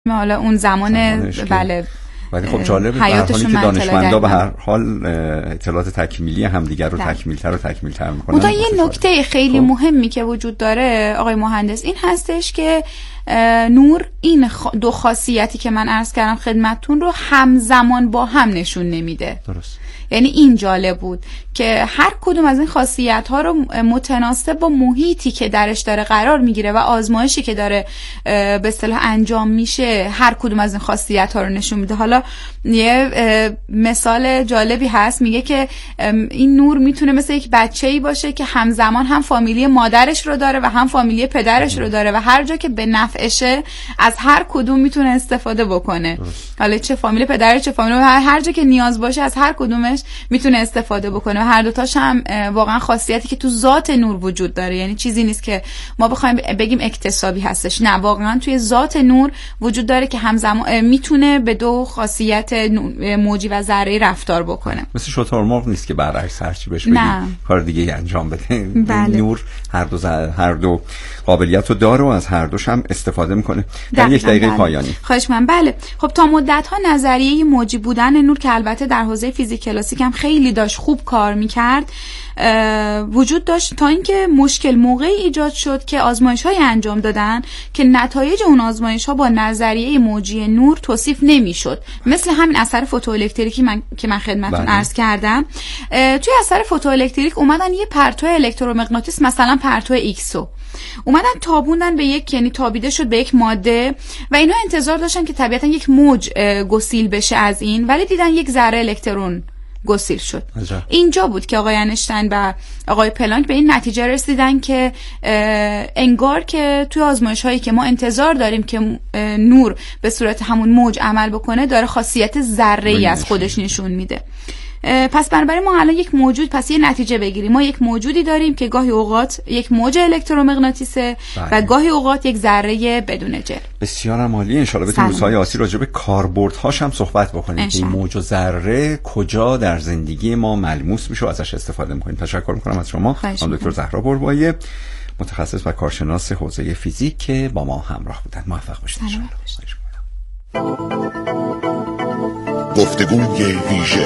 حالا اون زمان بله ولی خب جالبه در حالی که دانشمندا به هر حال اطلاعات تکمیلی همدیگر رو تکمیل‌تر می‌کنن. منتها یه نکته خیلی مهمی که وجود داره آقای مهندس این هستش که نور این دو خاصیتی که من عرض کردم خدمتتون رو همزمان با هم نشون نمیده. درست. یعنی این جالب بود که هر کدوم از این خاصیت‌ها رو متناسب با محیطی که درش داره قرار میگیره و آزمایشی که داره به اصطلاح انجام میشه هر کدوم از این خاصیت‌ها رو نشون میده. حالا یه مثال جالبی هست، میگه که این نور میتونه مثل یک بچه‌ای باشه که همزمان هم فامیلی مادرش رو داره و هم فامیلی پدرش رو داره و هر جا که به نفعشه از هر کدوم میتونه استفاده بکنه. حالا چه فامیلی پدرش چه فامیلی هر جا که نیاز باشه از هر کدومش میتونه استفاده بکنه و هر دوتاش هم واقعا خاصیتی که تو ذات نور وجود داره. یعنی چیزی نیست که ما بخوایم بگیم اکتسابی هستش، نه واقعا توی ذات نور وجود داره که همزمان میتونه به دو خاصیت موجی و ذره‌ای رفتار بکنه. مثل شترمرغ نیست که برعکس هرچی بهش بگی کار دیگه انجام بده. بله. نور هر دو قابلیت رو داره و از هر دوش هم استفاده میکنه. در یک دقیقه پایانی خواهش من. بله خب تا مدت‌ها نظریه موجی بودن نور که البته در حوزه فیزیک کلاسیک هم خیلی داشت خوب کار میکرد وجود داشت تا اینکه مشکل موقعی ایجاد شد که آزمایش‌های انجام دادن که نتایج اون آزمایش‌ها با نظریه موجی نور توصیف نمی‌شد. مثل همین اثر فوتوالکتریکی که من خدمتتون عرض کردم. توی اثر فوتوالکتریک اومدن یه پرتو الکترومغناطیس مثلا پرتو ایکسو اومدن تابوندن به یک، یعنی تابیده شد به یک ماده و اینا انتظار داشتن که طبیعتا یک موج گسیل بشه از این، ولی دیدن یک ذره الکترون گسیل شد. اینجا بود که آقای انشتین و آقای پلانک به این نتیجه رسیدن که انگار که توی آزمایش هایی که ما انتظار داریم که نور به صورت همون موج عمل بکنه داره خاصیت ذره‌ای از خودش نشون میده. پس بنابراین ما الان یک موجود، پس یه نتیجه بگیریم، ما یک موجودی داریم که گاهی اوقات یک موج الکترومغناطیسه و گاهی اوقات یک ذره بدون جرم. بسیار عالی. ان شاء الله بتونیم روزهای آتی راجع به کاربردهاش هم صحبت بکنیم که این موج و ذره کجا در زندگی ما ملموس میشه و ازش استفاده میکنیم. تشکر میکنم از شما خانم دکتر زهرا بربایی، متخصص و کارشناس حوزه فیزیک که با ما همراه بودن. موفق باشید. گفتگوی ویژه.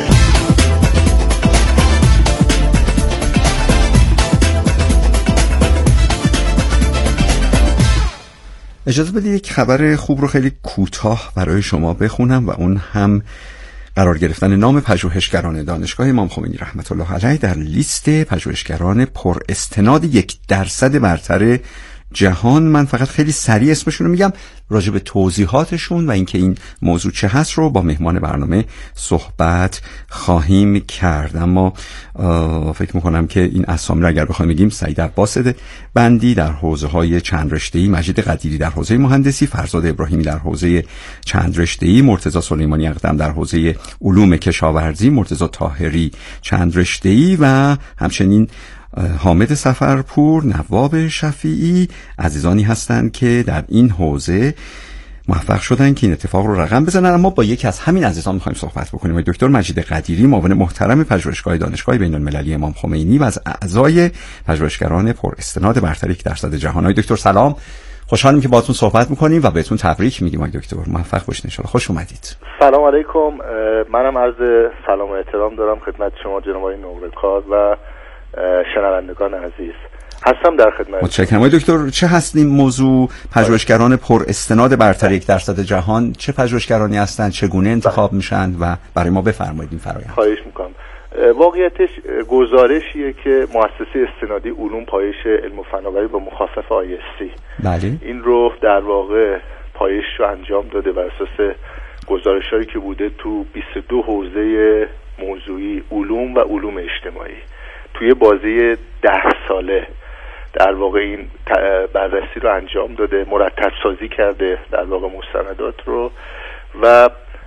اجازه بدید یک خبر خوب رو خیلی کوتاه برای شما بخونم و اون هم قرار گرفتن نام پژوهشگران دانشگاه امام خمینی رحمت الله علیه در لیست پژوهشگران پر استناد 1% برتر جهان. من فقط خیلی سریع اسمشون رو میگم، راجع به توضیحاتشون و اینکه این موضوع چه هست رو با مهمان برنامه صحبت خواهیم کرد. اما فکر میکنم که این اسامی رو اگر بخوایم بگیم: سعید عباس بندی در حوزه‌های چند رشته‌ای، مجید قدیری در حوزه مهندسی، فرزاد ابراهیمی در حوزه چند رشته‌ای، مرتضی سلیمانی اقدم در حوزه علوم کشاورزی، مرتضی طاهری چند رشته‌ای و همچنین حامد سفرپور، نواب شفیعی عزیزانی هستند که در این حوزه موفق شدن که این اتفاق رو رقم بزنن. اما با یکی از همین عزیزان می‌خوایم صحبت بکنیم. دکتر مجید قدیری، معاون محترم پژوهشگاه دانشگاه بین‌المللی امام خمینی و از اعضای پژوهشگران پر استناد برتر 1% جهان. دکتر سلام، خوشحالیم که باهاتون صحبت می‌کنیم و بهتون تبریک میگیم. دکتر موفق باشید ان شاء الله. خوش اومدید. سلام علیکم. منم عرض سلام و احترام دارم خدمت شما جناب آقای نقره‌کار و شنوندگان عزیز. هستم در خدمت. متشکرم. دکتر چه هست این موضوع پژوهشگران پر استناد برتر 1% جهان؟ چه پژوهشگرانی هستند؟ چگونه انتخاب میشن و برای ما بفرمایید این فرآیند. خواهش میکنم. واقعیتش گزارشیه که مؤسسه استنادی علوم پایش علم و فناوری با مخفف ISC بله این رو در واقع پایش رو انجام داده بر اساس گزارش‌هایی که بوده تو 22 حوزه موضوعی علوم و علوم اجتماعی توی بازه 10 ساله در واقع این بررسی رو انجام داده، مرتب سازی کرده در واقع مستندات رو و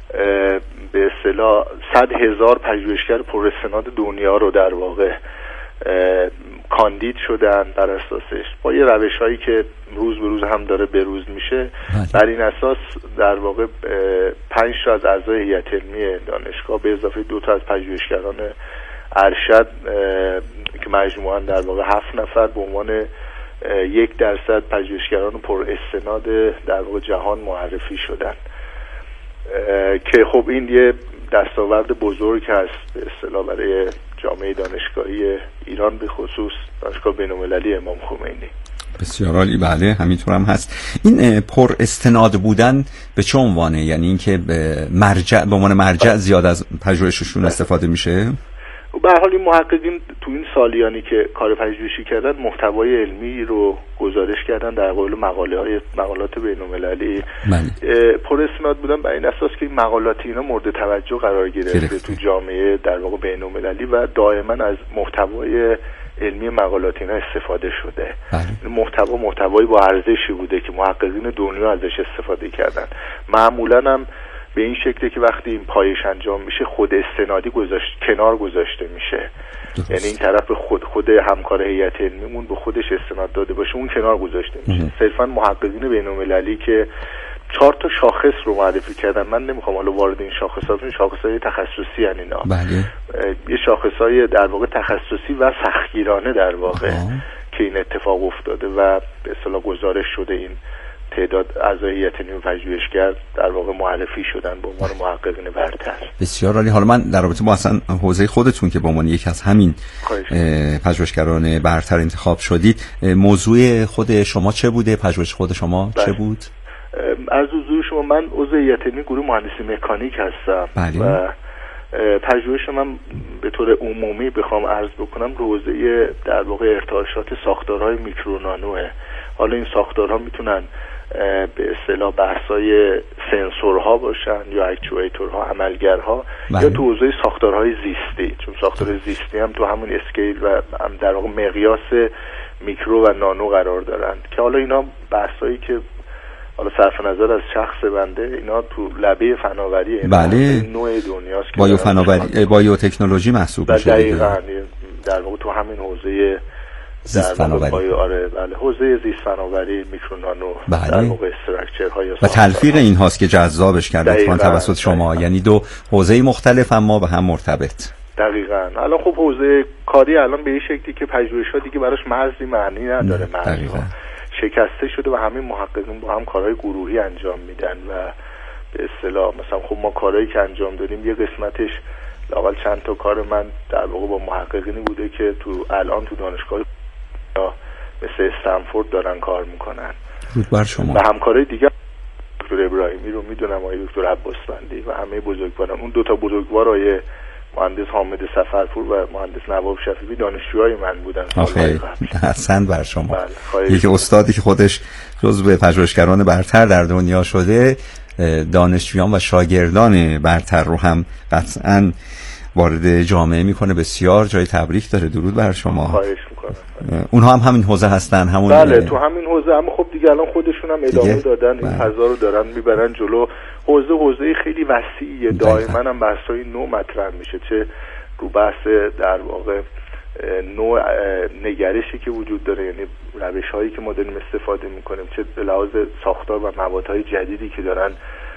به اصطلاح 100,000 پژوهشگر پر استناد دنیا رو در واقع کاندید شدن بر اساسش با یه روش‌هایی که روز به روز هم داره بروز میشه. بر این اساس در واقع 5 تا از اعضای هیئت علمی دانشگاه به اضافه 2 تا از پژوهشگران ارشد که مجموعاً در واقع 7 نفر به عنوان 1% پژوهشگران پر استناد در واقع جهان معرفی شدن که خب این یه دستاورد بزرگ هست به اصطلاح برای جامعه دانشگاهی ایران، به خصوص دانشگاه بین‌المللی امام خمینی. بسیار عالی. بله همینطور هم هست. این پر استناد بودن به چه عنوانه؟ یعنی اینکه به عنوان مرجع زیاد از پژوهششون استفاده میشه؟ به هر حال این محققین تو این سالیانی که کار پژوهشی کردن محتوای علمی رو گزارش کردن در قالب مقالات بین‌المللی. پر استناد بودن بر این اساس که این مقالات اینا مورد توجه قرار گرفته تو جامعه در واقع بین‌المللی و دائما از محتوای علمی مقالات اینا استفاده شده. محتوای با ارزشی بوده که محققین دنیا ازش استفاده کردن. معمولا هم به این شکلی که وقتی این پایش انجام میشه خود استنادی کنار گذاشته میشه. یعنی این طرف خود همکار هیئت علمیمون به خودش استناد داده باشه اون کنار گذاشته میشه. صرفا محققین بین‌المللی که 4 تا شاخص رو معرفی کردن، من نمیخوام حالا وارد این شاخص‌های تخصصی ان اینا. یه شاخص‌های در واقع تخصصی و سختگیرانه در واقع که این اتفاق افتاده و به اصطلاح گزارش شده. این تعداد اعضای هیئت علمی پژوهشگر در واقع معرفی شدن به عنوان محققین برتر. بسیار عالی. حالا من در رابطه با اصلا حوزه خودتون که به عنوان یکی از همین پژوهشگران برتر انتخاب شدید، موضوع خود شما چه بوده؟ پژوهش خود شما چه بود؟ از حضور شما، من عضو هیئت علمی گروه مهندسی مکانیک هستم و پژوهش من به طور عمومی بخوام عرض بکنم حوزه در واقع ارتعاشات ساختارهای میکرو نانوه. حالا این ساختارها میتونن به اصطلاح بحثای سنسورها باشن یا اکچویتورها، عملگرها یا تو حوزه ساختارهای زیستی، چون ساختار زیستی هم تو همون اسکیل و هم در واقع مقیاس میکرو و نانو قرار دارن که حالا اینا بحثایی که حالا صرف نظر از شخص بنده اینا تو لبه فناوری نوع دنیاست که بایو تکنولوژی محسوب میشه. دقیقاً در واقع تو همین حوزه زیست فناوری. حوزه زیست فناوری، میکرو نانو، در واقع استراکچرها و تلفیق این هاست که جذابش کرده توسط شما. یعنی دو حوزه مختلف اما به هم مرتبط. دقیقاً. الان خب حوزه کاری الان به این شکلی که پژوهش‌ها دیگه براش مرزی معنی نداره، مرزها شکسته شده و همین محققین با هم کارهای گروهی انجام میدن و به اصطلاح مثلا خب ما کارهایی که انجام دادیم یه قسمتش لااقل چند تا کار من در واقع با محققینی بوده که الان تو دانشگاه مثل استنفورد دارن کار میکنن. درود بر شما. و همکارای دیگه دکتر ابراهیمی رو میدونم، آقای دکتر عباسبندی و همه بزرگواران. اون 2 تا بزرگوار، آقای مهندس حامد سفرپور و مهندس نواب شفیعی، دانشجوهای من بودن. حسن بر شما. یکی استادی که خودش جزو پژوهشگران برتر در دنیا شده، دانشجویان و شاگردان برتر رو هم قطعاً وارد جامعه میکنه. بسیار جای تبریک داره. درود بر شما. خواهش میکنم. اونها هم همین حوزه هستن، همون. بله تو همین حوزه، اما خب دیگه الان خودشون هم ادامه دادن این فضا رو دارن میبرن جلو. حوزه خیلی وسیعه، دائما هم بحث‌های نو مطرح میشه، چه رو بحث در واقع نوع نگرشی که وجود داره، یعنی روش‌هایی که ما داریم استفاده میکنیم، چه به لحاظ ساختار و موادهای جدیدی که دارن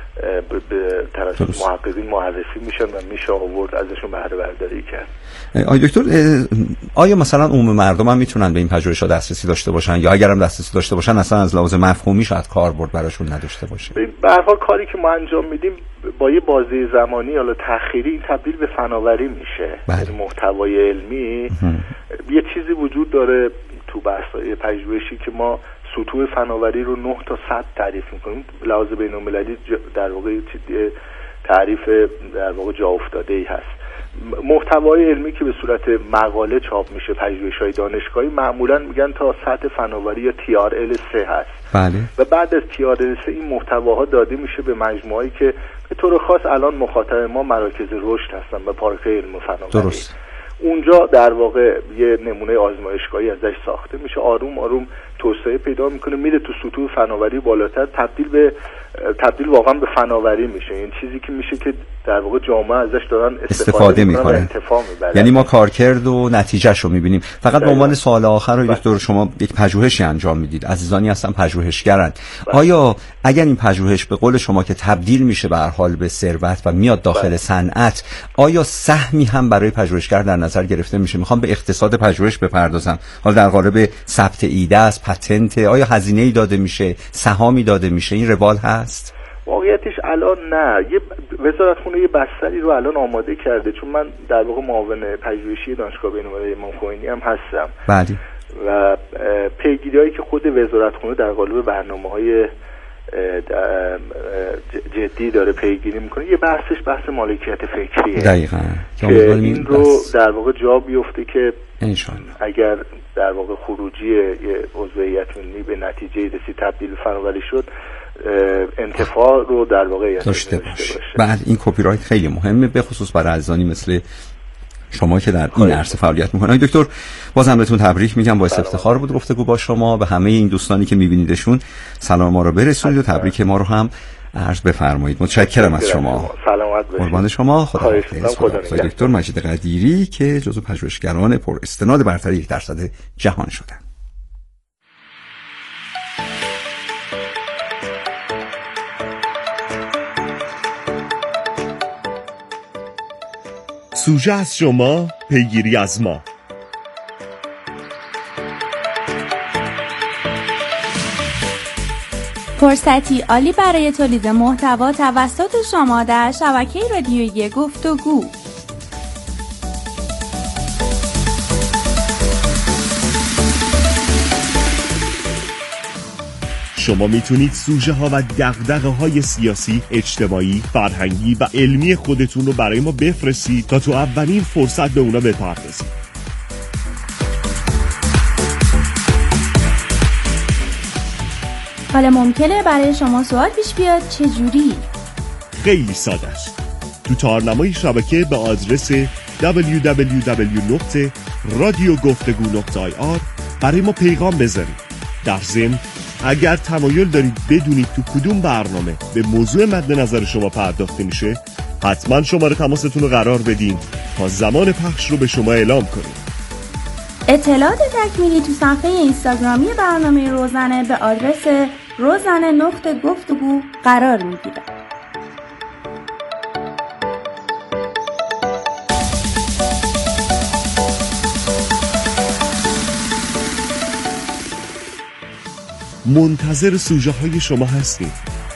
به طرف محققین معرفی میشن و میشه آورد ازشون بهره برداری کرد. آیا دکتر، آیا مثلا عموم مردم هم میتونن به این پژوهش‌ها دسترسی داشته باشن، یا اگر هم دسترسی داشته باشن اصلا از لحاظ مفهومی شاید کاربرد براشون نداشته باشه؟ به هر حال کاری که ما انجام میدیم با یه بازه زمانی حالا تأخیری این تبدیل به فناوری میشه. یعنی محتوای علمی یه چیزی وجود داره تو بحث‌های پژوهشی که ما سطوح فناوری رو 9 تا 100 تعریف میکنیم. لحاظ بین‌المللی در واقع تعریف در واقع جا افتاده ای هست. محتوای علمی که به صورت مقاله چاپ میشه پژوهش‌های دانشگاهی معمولا میگن تا سطح فناوری یا TRL3 هست. بله. و بعد از TRL3 این محتواها داده میشه به مجموعه‌ای که به طور خاص الان مخاطب ما مراکز رشد هستن و پارک‌های علم و فناوری. درست. اونجا در واقع یه نمونه آزمایشگاهی ازش ساخته میشه، آروم آروم توسعه پیدا میکنه، میره تو سطوح فناوری بالاتر، تبدیل به تبدیل واقعا به فناوری میشه. این چیزی که میشه که در واقع جامعه ازش دارن استفاده میکنه، انتفاع میبرن. یعنی ما کارکرد و نتیجهش رو میبینیم. فقط به عنوان سوال آخر رو دکتر، شما یک پژوهشی انجام میدید، عزیزانی هستن پژوهشگرن، آیا اگر این پژوهش به قول شما که تبدیل میشه به هر حال به ثروت و میاد داخل صنعت، آیا سهمی هم برای پژوهشگر در نظر گرفته میشه؟ میخوام به اقتصاد پژوهش بپردازم، حالا در قالب ثبت ایده است، پتنت، آیا هزینه‌ای داده میشه، سهامی داده میشه؟ این روال هست؟ واقعیتش الان نه. یه وزارتخونه یه بستری رو الان آماده کرده، چون من در واقع معاون پژوهشی دانشگاه بین‌المللی امام خمینی هم هستم. بله. و پیگیری‌هایی که خود وزارتخونه در قالب برنامه‌های جدی داره پیگیری میکنه، یه بحثش بحث مالکیت فکریه. دقیقاً. که این رو در واقع جا بیفته که انشالله اگر در واقع خروجی یه عضو هیئت علمی به نتیجه رسید، تبدیل فناوری شد، انتفاع رو در واقع داشته باشه. بعد این کپی رایت خیلی مهمه، به خصوص برای عزیزانی مثل شما که در این عرصه فعالیت میکنید. دکتر بازم بهتون تبریک میگم، باعث افتخار بود گفتگو با شما. به همه این دوستانی که میبینیدشون سلام ما رو برسونید و تبریک ما رو هم عرض بفرمایید. متشکرم از شما. سلامت باشید. قربان شما. خدا دکتر مجید قدیری که جزو پژوهشگران پر استناد برتر 1% جهان شدند. سوژه از شما، پیگیری از ما. فرصتی عالی برای تولید محتوا توسط شما در شبکه رادیویی گفتگو. شما میتونید سوژه ها و دغدغه های سیاسی، اجتماعی، فرهنگی و علمی خودتون رو برای ما بفرستید تا تو اولین فرصت به اونا بپردازید. حالا ممکنه برای شما سوال پیش بیاد چجوری؟ خیلی ساده است. تو تارنمای شبکه به آدرس www.radiogoftegu.ir برای ما پیغام بذارید. در ضمن اگر تمایل دارید بدونید تو کدوم برنامه به موضوع مد نظر شما پرداخته میشه، حتما شماره تماستون رو قرار بدین تا زمان پخش رو به شما اعلام کنیم. اطلاعات تکمیلی تو صفحه اینستاگرامی برنامه روزنه به آدرس rozane.گفتگو قرار میگیره. منتظر سوژه های شما هستیم.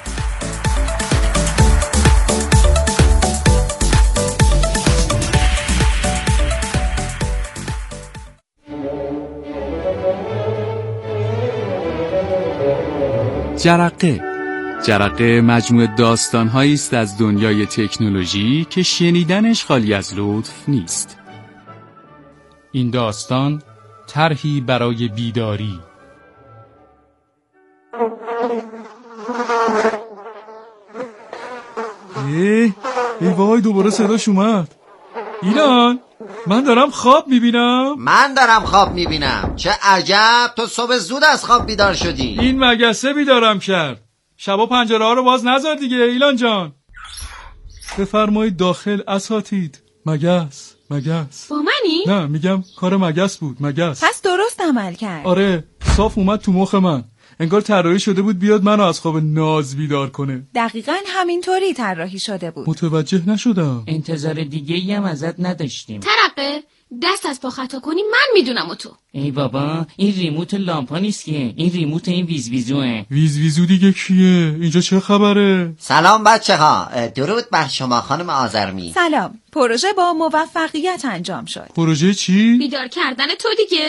جرقه مجموعه داستان‌هایی است از دنیای تکنولوژی که شنیدنش خالی از لطف نیست. این داستان طرحی برای بیداری. ای وای، دوباره صداش اومد. ایلان، من دارم خواب میبینم. چه عجب، تو صبح زود از خواب بیدار شدی. این مگسه بیدارم کرد. شبا پنجره ها رو باز نذار دیگه ایلان جان. بفرمایید داخل اساتید. مگس با منی؟ نه، میگم کار مگس بود. مگس پس درست عمل کرد. آره، صاف اومد تو مخ من. انگار طراحی شده بود بیاد منو از خواب ناز بیدار کنه. دقیقاً همینطوری طراحی شده بود. متوجه نشدم. انتظار دیگه‌ای هم ازت نداشتیم. ترقه، دست از پا خطا کنی من میدونم و تو. ای بابا، این ریموت لامپا نیست که، این ریموت این ویزویزوه. ویزویزو دیگه کیه؟ اینجا چه خبره؟ سلام بچه ها، درود بر شما خانم آذرمی. سلام. پروژه با موفقیت انجام شد. پروژه چی؟ بیدار کردن تو دیگه.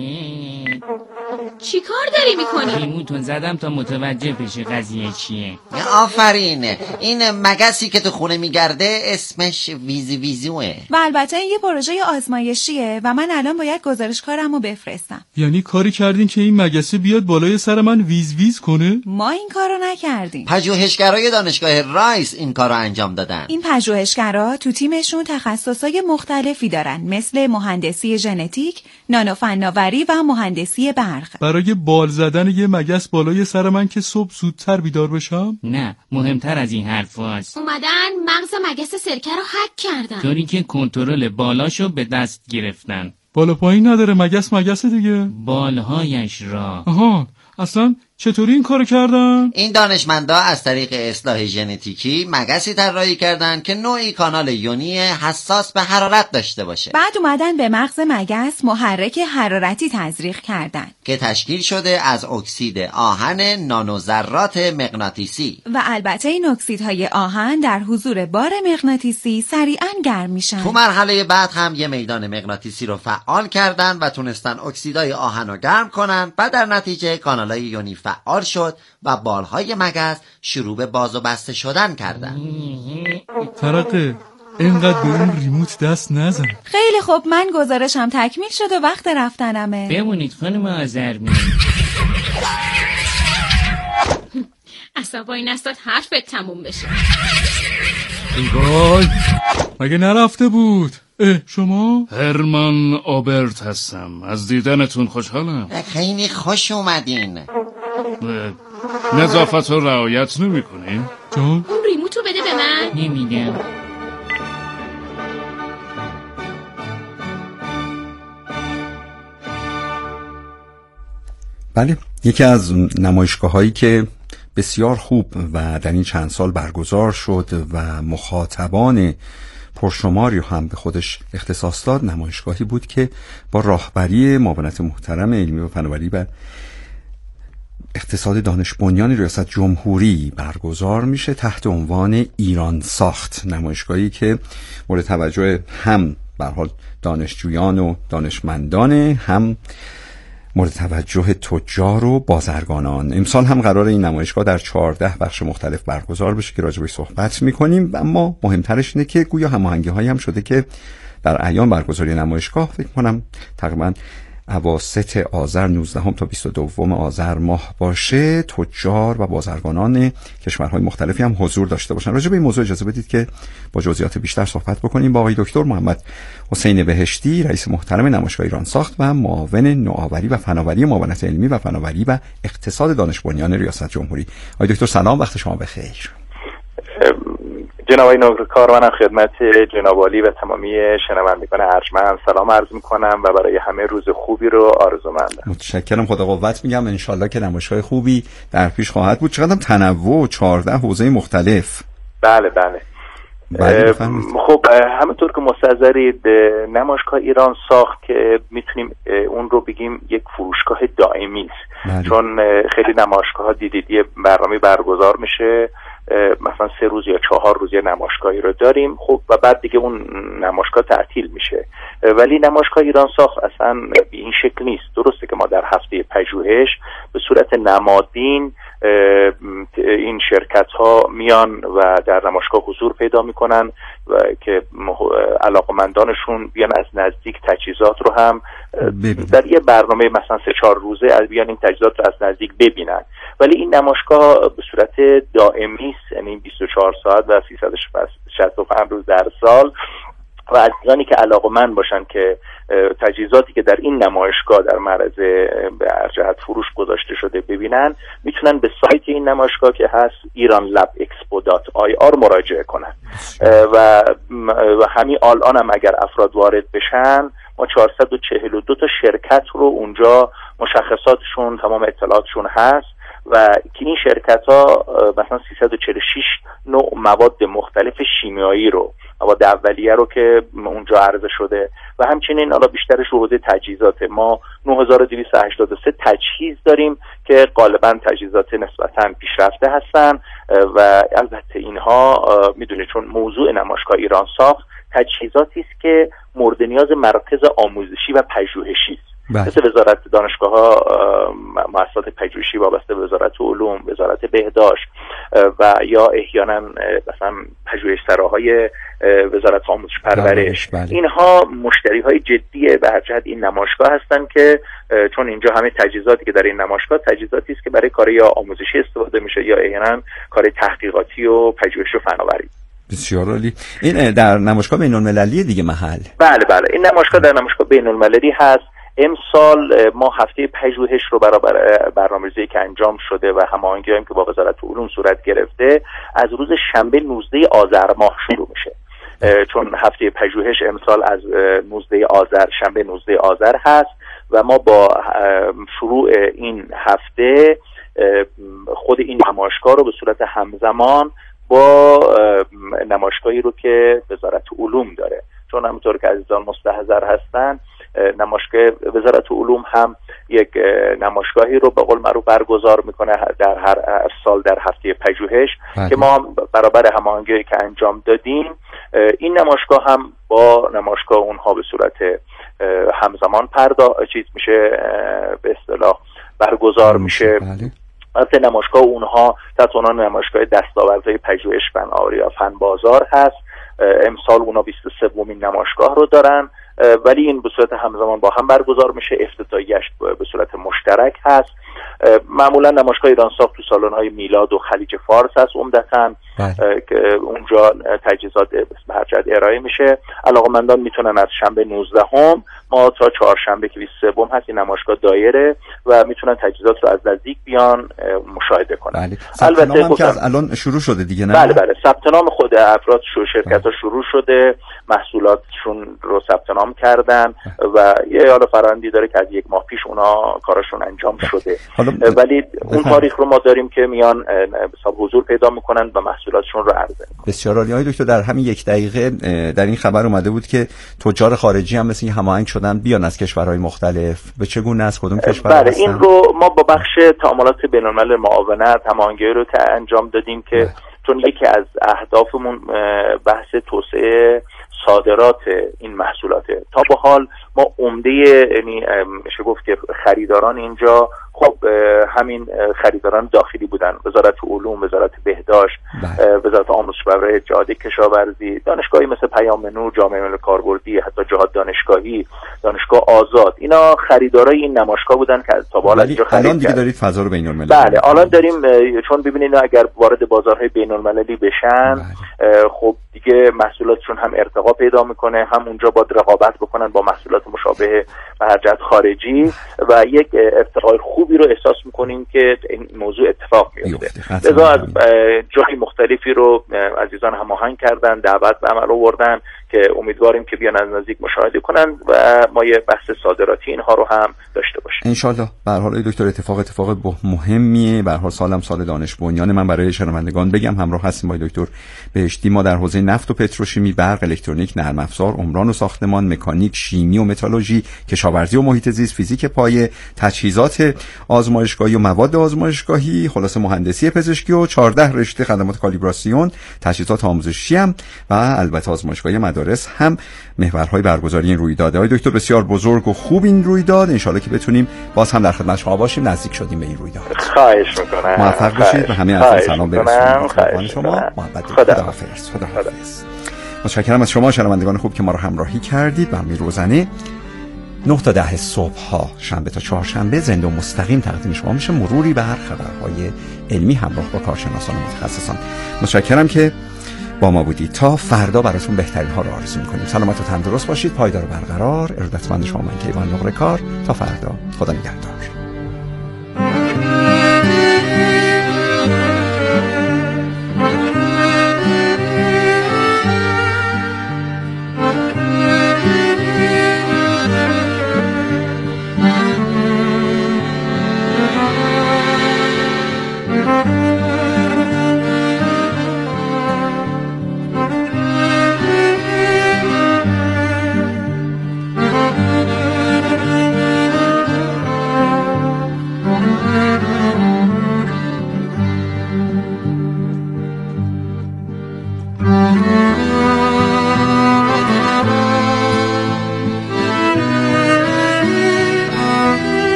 چی کار داری میکنی؟ ریموتون زدم تا متوجه بشه قضیه چیه. آفرین، این مگسی که تو خونه میگرده اسمش ویزویزوه. و البته این یه پروژه آزمایشی نمایشیه و من الان باید گزارشکارمو بفرستم. یعنی کاری کردین که این مگسه بیاد بالای سر من ویز ویز کنه؟ ما این کارو نکردیم. پژوهشگرای دانشگاه رایس این کارو انجام دادن. این پژوهشگرا تو تیمشون تخصصای مختلفی دارن، مثل مهندسی ژنتیک، نانو فناوری و مهندسی برق. برای بال زدن یه مگس بالای سر من که صبح زودتر بیدار بشم؟ نه، مهمتر از این حرفاست. اومدن مغز مگس سرکه رو هک کردن، طوری که کنترل بالاشو به دست گرفتن. بالا پایین نداره، مگس دیگه. بالهایش را. آها، اصلا چطوری این کارو کردن؟ این دانشمندا از طریق اصلاح ژنتیکی مگسی طراحی کردن که نوعی کانال یونی حساس به حرارت داشته باشه. بعد اومدن به مغز مگس محرک حرارتی تزریق کردن که تشکیل شده از اکسید آهن نانوذرات مغناطیسی و البته این اکسیدهای آهن در حضور بار مغناطیسی سریعاً گرم میشن. تو مرحله بعد هم یه میدان مغناطیسی رو فعال کردن و تونستن اکسیدهای آهن رو گرم کنن و در نتیجه کانالای یونی فعال شد و بالهای مگس شروع به باز و بسته شدن کردن. ترقه، اینقدر به اون ریموت دست نزن. خیلی خوب، من گزارشم تکمیل شد و وقت رفتنمه. بمونید خانم آذرمی. اصلا با این استاد حرفت تموم بشه. وای، مگه نرفته بود؟ شما؟ هرمان آبرت هستم. از دیدنتون خوشحالم. خیلی خوش اومدین. نظافت رو رعایت نمی کنین؟ اون ریموتو بده به من. نمیدم. بله، یکی از نمایشگاه هایی که بسیار خوب و در این چند سال برگزار شد و مخاطبان پرشماری هم به خودش اختصاص داد، نمایشگاهی بود که با راهبری معاونت محترم علمی و فناوری و اقتصاد دانش بنیان ریاست جمهوری برگزار میشه تحت عنوان ایران ساخت. نمایشگاهی که مورد توجه هم به هر حال دانشجویان و دانشمندان، هم مورد توجه تجار و بازرگانان. امسال هم قرار این نمایشگاه در 14 بخش مختلف برگزار بشه که راجع بهش صحبت میکنیم، و اما مهمترش اینه که گویا هماهنگی هایی هم شده که در ایام برگزاری نمایشگاه، فکر کنم تقریبا اواسط آذر 19 تا 22 آذر ماه باشه، تجار و بازرگانان کشورهای مختلفی هم حضور داشته باشن. راجع به این موضوع اجازه بدید که با جزئیات بیشتر صحبت بکنیم با آقای دکتر محمد حسین بهشتی، رئیس محترم نمایشگاه ایران ساخت و معاون نوآوری و فناوری معاونت علمی و فناوری و اقتصاد دانش بنیان ریاست جمهوری. آقای دکتر سلام، وقت شما بخیر. جناب آقای نوکرکار، من خدمت جناب عالی و تمامی شنوندگان ارجمند سلام عرض میکنم و برای همه روز خوبی رو آرزومندم. متشکرم، خدا قوت میگم. انشالله که نمایشگاه خوبی در پیش خواهد بود. چقدر تنوع، 14 حوزه مختلف. بله. خب همونطور که مستحضرید، نمایشگاه ایران ساخت که میتونیم اون رو بگیم یک فروشگاه دائمی است، چون خیلی نمایشگاه ها دیدید برنامه برگزار میشه، مثلا 3 روز یا 4 روز یه نمایشگاهی رو داریم، خب و بعد دیگه اون نمایشگاه تعطیل میشه. ولی نمایشگاه ایران ساخت اصلا به این شکل نیست. درسته که ما در هفته پژوهش به صورت نمادین این شرکت ها میان و در نمایشگاه حضور پیدا میکنن و که علاقمندانشون بیان از نزدیک تجهیزات رو هم در یه برنامه مثلا 3-4 روزه از بیان این تجهیزات رو از نزدیک ببینن. ولی این نمایشگاه به صورت دائمی است، یعنی 24 ساعت و 365 روز در سال، و عزیزانی که علاقمند باشن که تجهیزاتی که در این نمایشگاه در معرض به جهت فروش گذاشته شده ببینن، میتونن به سایت این نمایشگاه که هست iranlabexpo.ir مراجعه کنن و همین الان هم اگر افراد وارد بشن، ما 442 تا شرکت رو اونجا مشخصاتشون، تمام اطلاعاتشون هست و که این شرکت ها مثلا 346 نوع مواد مختلف شیمیایی رو، مواد اولیه رو که اونجا عرضه شده و همچنین حالا بیشترش حوزه تجهیزات. ما 9283 تجهیز داریم که غالبا تجهیزات نسبتاً پیشرفته هستن و البته اینها میدونید چون موضوع نمایشگاه ایران ساخت تجهیزاتی است که مورد نیاز مراکز آموزشی و پژوهشی است. مثل وزارت دانشگاه‌ها، مؤسسات پژوهشی وابسته به وزارت علوم، وزارت بهداشت و یا احیانا مثلا پژوهشسراهای وزارت آموزش پرورش. اینها مشتری‌های جدی به هر جهت این نمایشگاه هستن که چون اینجا همه تجهیزاتی که در این نمایشگاه تجهیزاتی است که برای کار یا آموزشی استفاده میشه یا احیانا کار تحقیقاتی و پژوهش و فناوری. بسیار عالی. این در نمایشگاه بین‌المللی دیگه محل؟ بله این نمایشگاه در نمایشگاه بین‌المللی هست. امسال ما هفته پژوهش رو برای برنامه‌ریزی که انجام شده و هماهنگی‌هایی که با وزارت علوم صورت گرفته از روز شنبه 19 آذر ماه شروع میشه، چون هفته پژوهش امسال از 19 آذر شنبه 19 آذر هست و ما با شروع این هفته خود این نمایشگاه رو به صورت همزمان با نمایشگاهی رو که وزارت علوم داره، چون همونطور که عزیزان مستحضر هستن نمایشگاه وزارت علوم هم یک نمایشگاهی رو به قول معروف برگزار میکنه در هر سال در هفته پژوهش که ما برابر هماهنگی که انجام دادیم این نمایشگاه هم با نمایشگاه اونها به صورت همزمان چیز میشه، به اصطلاح برگزار میشه. البته نمایشگاه اونها تحت عنوان نمایشگاه دستاوردهای پژوهش فناوری و فن بازار هست. امسال اونا 23مین نمایشگاه رو دارن، ولی این به صورت همزمان با هم برگزار میشه. افتتاحیه‌اش به صورت مشترک هست. معمولا نمایشگاه ایرانساخت تو سالن‌های میلاد و خلیج فارس هست عمدتاً که اونجا تجهیزات به هر جهت ارائه میشه. علاقه‌مندان میتونن از شنبه 19 ما تا چهارشنبه که 23 هست این نمایشگاه دایره و میتونن تجهیزات رو از نزدیک بیان مشاهده کنن. البته هم که از الان شروع شده دیگه، نه؟ بله ثبت نام خود افراد شرکت‌ها شروع شده، محصولاتشون رو ثبت نام کردن و یه حالا فرآیندی داره که از 1 ماه پیش اونا کارشون انجام شده، ولی اون تاریخ رو ما داریم که میان حضور پیدا میکنن و محصولاتشون رو عرضه میکنن. بسیار عالی. آقای دکتر در همین 1 دقیقه در این خبر اومده بود که تجار خارجی هم مثل هماهنگ شدن بیان از کشورهای مختلف. به چه گونه از کدوم کشور هستن؟ بله این رو ما با بخش تعاملات بین‌الملل معاونت هماهنگی رو که انجام دادیم که چون یکی از اهدافمون بحث توسعه صادرات این محصولاته. تا به حال ما عمده یعنی میشه گفت که خریداران اینجا خب همین خریداران داخلی بودن، وزارت علوم، وزارت بهداشت، وزارت آموزش پرورش، جهاد کشاورزی، دانشگاهی مثل پیام نور، جامعه ملی کاربردی، حتی جهاد دانشگاهی، دانشگاه آزاد، اینا خریدارای این نمایشگاه بودن که تا به حال اینجا خرید الان دیگه دارید فضا رو بین‌المللی. بله الان داریم، چون ببینید اگر وارد بازارهای بین‌المللی بشن خب دیگه محصولاتشون هم ارتقا پیدا میکنه، هم اونجا باید رقابت بکنن با محصولات مشابه به هر جهت خارجی و یک ارتقای خوبی رو احساس میکنیم که این موضوع اتفاق میفته. لذا از جای مختلفی رو عزیزان هماهنگ کردن، دعوت به عمل آوردن که امیدواریم که بیان از نزدیک مشاهده کنن و ما یه بحث صادراتی اینها رو هم داشته باشیم ان شاءالله. به هر حال دکتر اتفاق مهمیه. به هر حال سالم سال دانش بنیان. من برای شنوندگان بگم همراه هستیم با دکتر بهشتی. ما در حوزه نفت و پتروشیمی، برق، الکترونیک، نرم افزار، عمران و ساختمان، مکانیک، شیمی و متالورژی، کشاورزی و محیط زیست، فیزیک پایه، تجهیزات آزمایشگاهی و مواد آزمایشگاهی، خلاصه مهندسی پزشکی و 14 رشته خدمات کالیبراسیون، تجهیزات آموزشی هم و البته آزمایشگاهی مدارس هم محورهای برگزاری این رویدادهای. دکتر بسیار بزرگ و خوب این رویداد، ان شاءالله که بتونیم باز هم در خدمت شما باشیم، نزدیک شدیم به این رویداد. خواهش میکنم. موفق باشید و همه عزیزان سلام برسونید. شما محبت. خداحافظ. متشکرم از شما شنوندگان خوب که ما رو همراهی کردید. برنامه روزانه 9 تا 10 صبح ها شنبه تا چهارشنبه زنده و مستقیم تقدیم شما میشه، مروری بر خبرهای علمی همراه با کارشناسان و متخصصان. متشکرم که با ما بودید. تا فردا براتون بهترین ها رو آرزو می‌کنیم. سلامت و تندرست باشید، پایدار و برقرار. ارادتمند شما من کیوان نقره‌کار. تا فردا، خدا نگهدار.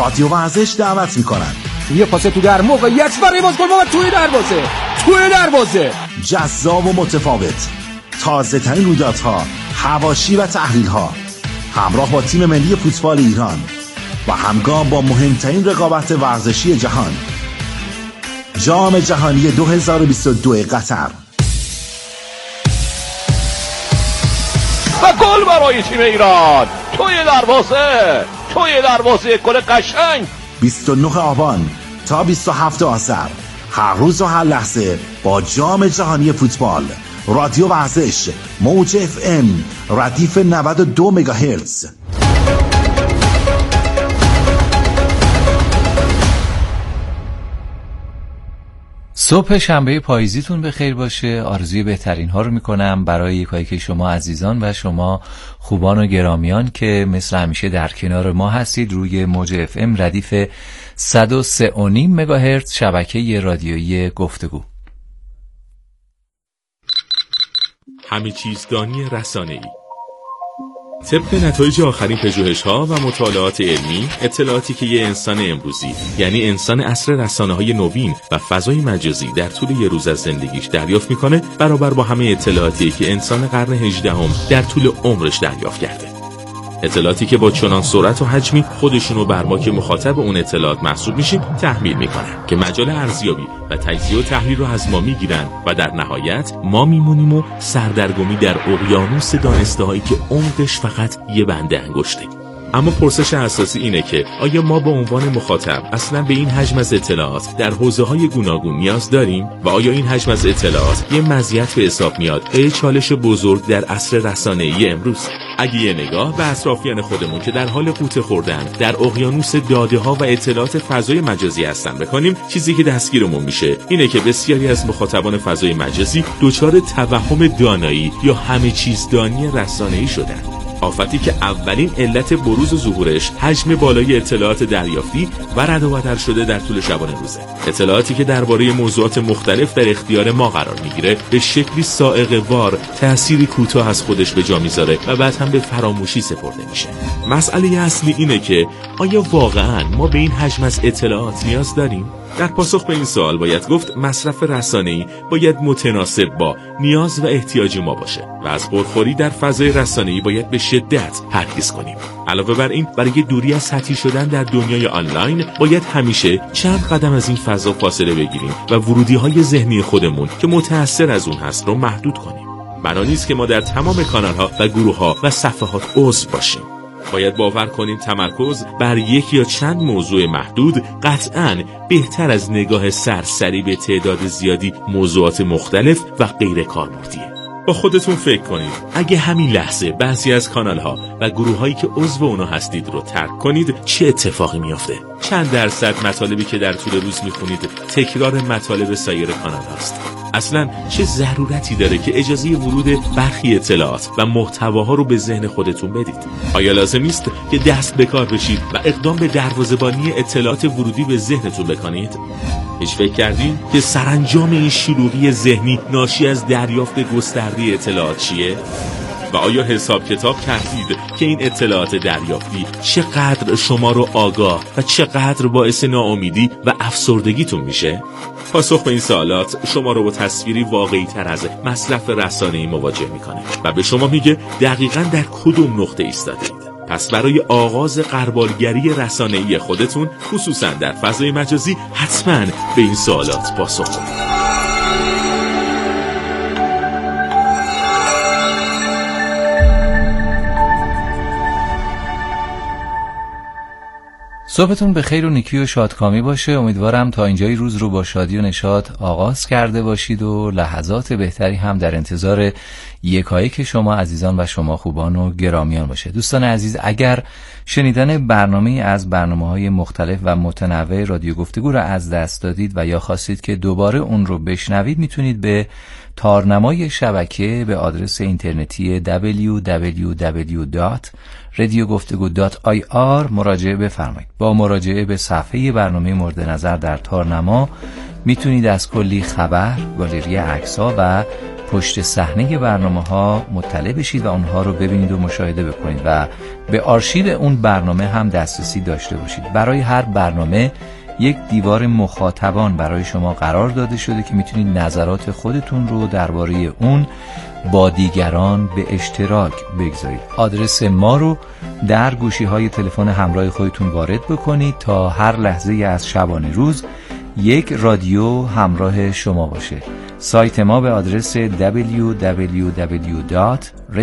رادیو ورزش دعوت میکنند. یه پاس تو در موقعیت برای بازگل و توی دروازه جذاب و متفاوت، تازه ترین رویدادها، حواشی و تحلیل ها، همراه با تیم ملی فوتبال ایران و همگام با مهمترین رقابت ورزشی جهان، جام جهانی 2022 قطر. و گل برای تیم ایران توی دروازه گل قشنگ. 29 آبان تا 27 آذر، هر روز و هر لحظه با جام جهانی فوتبال. رادیو ورزش، موج FM، ردیف 92 مگاهرتز. صبح شنبه پاییزیتون بخیر باشه. آرزوی بهترین ها رو میکنم برای یکایی که شما عزیزان و شما خوبان و گرامیان که مثل همیشه در کنار ما هستید روی موج FM ردیف 103.5 مگاهرتز شبکه رادیویی گفتگو. همه چیز دانی رسانه‌ای. طبق نتایج آخرین پژوهش‌ها و مطالعات علمی، اطلاعاتی که یه انسان امروزی، یعنی انسان عصر رسانه‌های نوین و فضای مجازی در طول یه روز از زندگیش دریافت میکنه، برابر با همه اطلاعاتی که انسان قرن 18 در طول عمرش دریافت کرده. اطلاعاتی که با چنان سرعت و حجمی خودشونو بر ما که مخاطب اون اطلاعات محسوب میشیم تحمیل میکنن که مجال ارزیابی و تجزیه و تحلیل رو از ما میگیرن و در نهایت ما میمونیم و سردرگمی در اقیانوس دانسته‌هایی که عمقش فقط یه بنده انگشته. اما پرسش اساسی اینه که آیا ما به عنوان مخاطب اصلا به این حجم از اطلاعات در حوزه‌های گوناگون نیاز داریم و آیا این حجم از اطلاعات یه مزیت به حساب میاد و یه چالش بزرگ در عصر رسانه‌ای امروز؟ اگه یه نگاه به اطرافیان خودمون که در حال غوطه خوردن در اقیانوس داده‌ها و اطلاعات فضای مجازی هستن بکنیم، چیزی که دستگیرمون میشه اینه که بسیاری از مخاطبان فضای مجازی دچار توهم دانایی یا همه چیز دانی رسانه‌ای شدن. آفتی که اولین علت بروز و ظهورش حجم بالای اطلاعات دریافتی و رد و بدل شده در طول شبانه روزه. اطلاعاتی که درباره موضوعات مختلف در اختیار ما قرار میگیره به شکلی صاعقه وار تأثیری کوتاه از خودش به جا میذاره و بعد هم به فراموشی سپرده میشه. مسئله اصلی اینه که آیا واقعاً ما به این حجم از اطلاعات نیاز داریم؟ در پاسخ به این سوال باید گفت مصرف رسانه‌ای باید متناسب با نیاز و احتیاج ما باشه و از پرخوری در فضای رسانه‌ای باید به شدت پرهیز کنیم. علاوه بر این، برای دوری از سطحی شدن در دنیای آنلاین باید همیشه چند قدم از این فضا فاصله بگیریم و ورودی‌های ذهنی خودمون که متأثر از اون هست رو محدود کنیم. بنا نیست که ما در تمام کانال‌ها و گروه‌ها و صفحات عضو باشیم. باید باور کنیم تمرکز بر یک یا چند موضوع محدود قطعاً بهتر از نگاه سرسری به تعداد زیادی موضوعات مختلف و غیر کاربردیه. با خودتون فکر کنید اگه همین لحظه بعضی از کانال‌ها و گروه‌هایی که عضو اونا هستید رو ترک کنید چه اتفاقی میافته؟ چند درصد مطالبی که در طول روز میخونید تکرار مطالب سایر کانال هاست؟ اصلا چه ضرورتی داره که اجازه ورود برخی اطلاعات و محتواها رو به ذهن خودتون بدید؟ آیا لازم نیست که دست به کار بشید و اقدام به دروازه‌بانی اطلاعات ورودی به ذهنتون بکنید؟ هیچ فکر کردین که سرانجام این شلوغی ذهنی ناشی از دریافت گسترده اطلاعات چیه؟ و آیا حساب کتاب کردید که این اطلاعات دریافتی چقدر شما رو آگاه و چقدر باعث ناامیدی و افسردگیتون میشه؟ پاسخ به این سوالات شما رو با تصویری واقعی تر از مصرف رسانه‌ای مواجه میکنه و به شما میگه دقیقاً در کدوم نقطه ایستادید. پس برای آغاز غربالگری رسانه‌ای خودتون، خصوصاً در فضای مجازی، حتماً به این سوالات پاسخ بدید. صبحتون به خیر و نیکی و شادکامی باشه. امیدوارم تا اینجای روز رو با شادی و نشاط آغاز کرده باشید و لحظات بهتری هم در انتظار یکایک شما عزیزان و شما خوبان و گرامیان باشه. دوستان عزیز، اگر شنیدن برنامه از برنامه‌های مختلف و متنوع رادیو گفتگو را از دست دادید و یا خواستید که دوباره اون رو بشنوید، میتونید به تارنمای شبکه به آدرس اینترنتی www.radiogoftego.ir مراجعه بفرمایید. با مراجعه به صفحه برنامه مورد نظر در تارنما میتونید از کلی خبر، گالری عکس‌ها و پشت صحنه برنامه‌ها مطلع بشید و اونها رو ببینید و مشاهده بکنید و به آرشیو اون برنامه هم دسترسی داشته باشید. برای هر برنامه یک دیوار مخاطبان برای شما قرار داده شده که میتونید نظرات خودتون رو درباره اون با دیگران به اشتراک بگذارید. آدرس ما رو در گوشی‌های تلفن همراه خودتون وارد بکنید تا هر لحظه از شبانه روز یک رادیو همراه شما باشه. سایت ما به آدرس www.radio